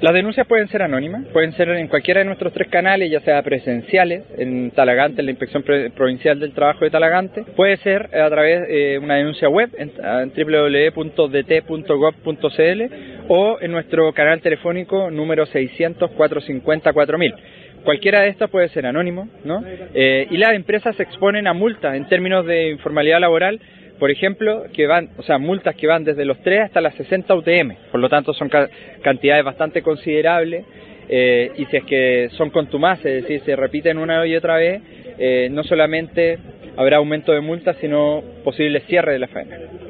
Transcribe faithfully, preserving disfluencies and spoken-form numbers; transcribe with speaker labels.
Speaker 1: Las denuncias pueden ser anónimas, pueden ser en cualquiera de nuestros tres canales, ya sea presenciales, en Talagante, en la Inspección Provincial del Trabajo de Talagante, puede ser a través de una denuncia web en, en doble u doble u doble u punto d t punto gov punto c l o en nuestro canal telefónico número seiscientos, cuatrocientos cincuenta, cuatro mil. Cualquiera de estas puede ser anónimo, ¿no? Eh, y las empresas se exponen a multas en términos de informalidad laboral, por ejemplo, que van, o sea, multas que van desde los tres hasta las sesenta U T M, por lo tanto son ca cantidades bastante considerables, eh, y si es que son contumaces, es decir, se repiten una y otra vez, eh, no solamente habrá aumento de multas, sino posible cierre de la faena.